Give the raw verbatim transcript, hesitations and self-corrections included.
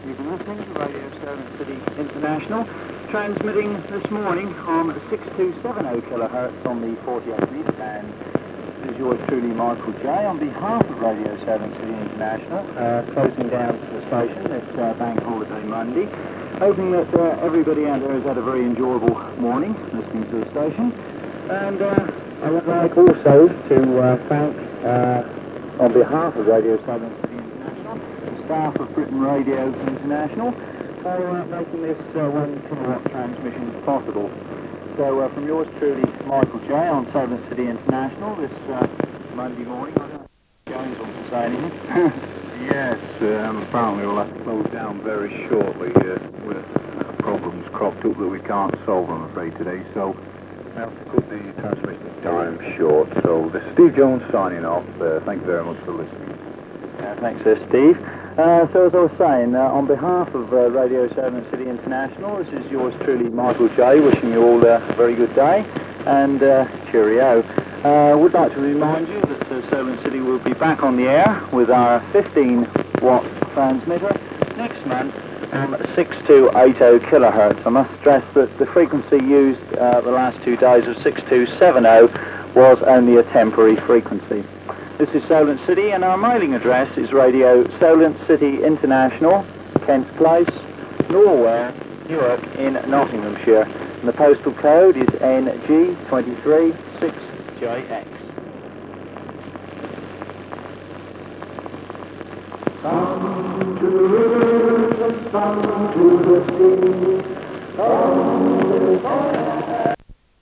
You've been listening to Radio Solent City International, transmitting this morning on six two seven zero kilohertz on the forty-eight metre band. This is yours truly, Michael J. On behalf of Radio Solent City International, uh, closing down to the station this uh, Bank Holiday Monday, hoping that uh, everybody out there has had a very enjoyable morning listening to the station. And uh, I would like also to uh, thank, uh, on behalf of Radio Solent City International, the staff of Britain Radio International for uh, making this uh, one kilowatt transmission possible. So uh, from yours truly, Michael J. on Solent City International this uh, Monday morning. I don't know if James wants to say anything. Yes, um, apparently we'll have to close down very shortly. Uh, with uh, problems cropped up that we can't solve, I'm afraid, today. So we have to cut the transmission time short. So this is Steve Jones signing off. Uh, thank you very much for listening. Uh, thanks, sir, Steve. Uh, so as I was saying, uh, on behalf of uh, Radio Solent City International, this is yours truly, Michael J, wishing you all uh, a very good day, and uh, cheerio. I uh, would like to remind you that uh, Solent City will be back on the air with our fifteen watt transmitter next month on six two eight zero kilohertz. I must stress that the frequency used uh, the last two days of six two seven zero was only a temporary frequency. This is Solent City, and our mailing address is Radio Solent City International, Kent Place, Norware, Newark in Nottinghamshire. And the postal code is N G two three six J X. Come to the rivers and come to the sea, come to the